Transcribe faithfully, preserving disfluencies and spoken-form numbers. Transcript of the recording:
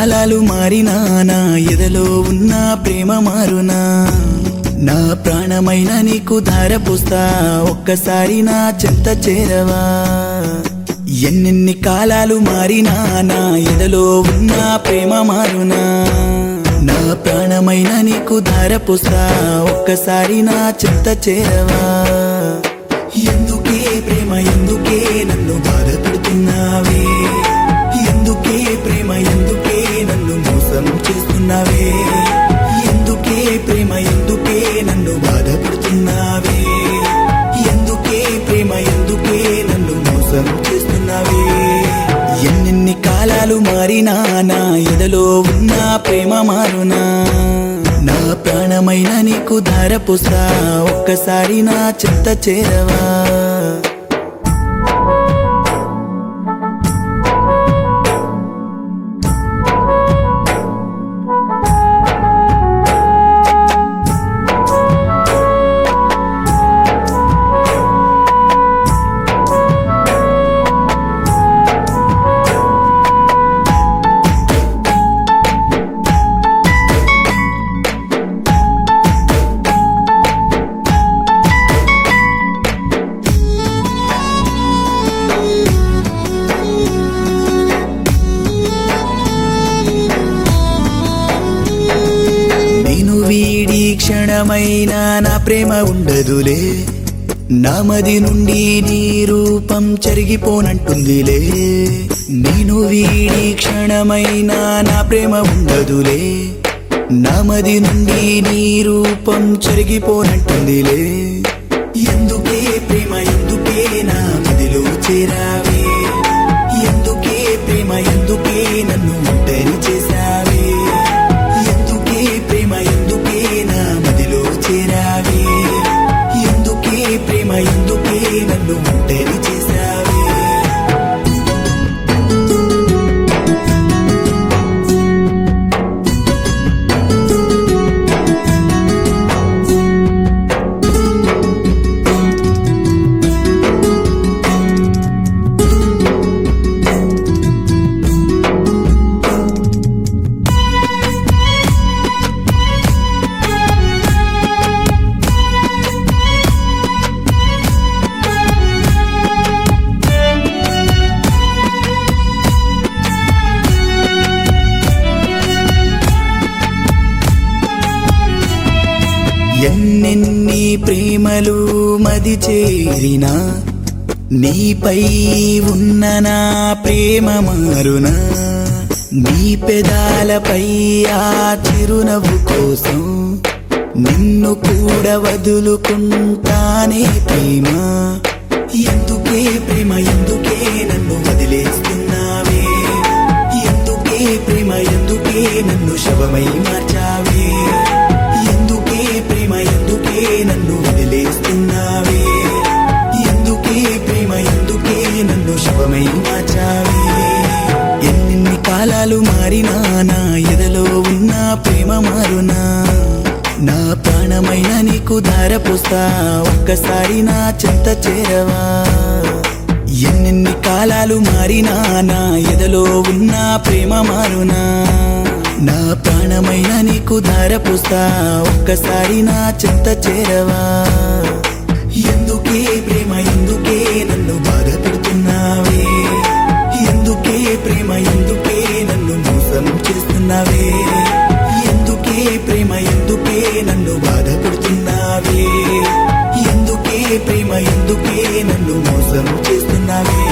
కాలాలు మారినా నా ఎదలో ఉన్న ప్రేమ మారునా నా ప్రాణమైన నీకు ధారపోస్తా ఒక్కసారి నా చెంత చేరవా ఎన్నెన్ని కాలాలు మారినా నా ఎదలో ఉన్న ప్రేమ మారునా నా ప్రాణమైన నీకు ధారపోస్తా ఒక్కసారి నా చెంత చేరవా ఎందుకే ప్రేమ ఎందుకే నన్ను బాధపడుతున్నావే ఎందుకే ప్రేమ ఎందుకే నన్ను మోసం చేస్తున్నావే ఎందుకే ప్రేమ ఎందుకే నన్ను బాధపడుతున్నావే ఎందుకే ప్రేమ ఎందుకే నన్ను మోసం చేస్తున్నావే ఎన్నెన్ని కాలాలు మారినా నా ఎదలో ఉన్న ప్రేమ మారునా నా ప్రాణమైన నీకు ధారపోస్తా ఒక్కసారి నా చెంత చేరవా వీడి క్షణమైన నా ప్రేమ ఉండదులే నామది నుండి నీ రూపం చెరిగిపోనంటుందిలే నేను వీడి క్షణమైన నా ప్రేమ ఉండదులే నామది నుండి నీ రూపం చెరిగిపోనంటుందిలే ఎందుకే ప్రేమ ఎందుకే నా మదిలో చేరావే ఎందుకే ప్రేమ ఎందుకే నన్ను ఒంటరి చేసావే ఎందుకే ప్రేమ ఎందుకే నా మదిలో చేరావే ఎందుకే ప్రేమ ఎందుకే నన్ను ఒంటరి చేసావే ఎన్నెన్ని ప్రేమలు మది చేరినా నీపై ఉన్న నా ప్రేమ మారునా నీ పెదాలపై ఆ చిరునవ్వు కోసం నిన్ను కూడా వదులుకుంటానే ప్రేమ ఎందుకే ప్రేమ ఎందుకే నన్ను వదిలేస్తున్నావే ఎందుకే ప్రేమ ఎందుకే నన్ను శవమై మార్చావే ఎందుకే ప్రేమ ఎందుకే నన్ను వదిలేస్తున్నావే ఎందుకే ప్రేమ ఎందుకే నన్ను శవమై మార్చావే ఎన్ని కాలాలు మారినా నా ఎదలో ఉన్న ప్రేమ మారునా నా ప్రాణమైన నీకు ధారపోస్తా ఒక్కసారి నా చెంత చేరవా ఎన్నెన్ని కాలాలు మారినా నా ఎదలో ఉన్న ప్రేమ మారునా నా ప్రాణమైన నీకు ధారపోస్తా ఒక్కసారి నా చెంత చేరవా ఎందుకే ప్రేమ ఎందుకే నన్ను బాధపడుతున్నావే ఎందుకే ప్రేమ ఎందుకే నన్ను మోసం చేస్తున్నావే ఎందుకే ప్రేమ ఎందుకే నన్ను బాధపడుతున్నావే ఎందుకే ప్రేమ ఎందుకే నన్ను మోసం చేస్తున్నావే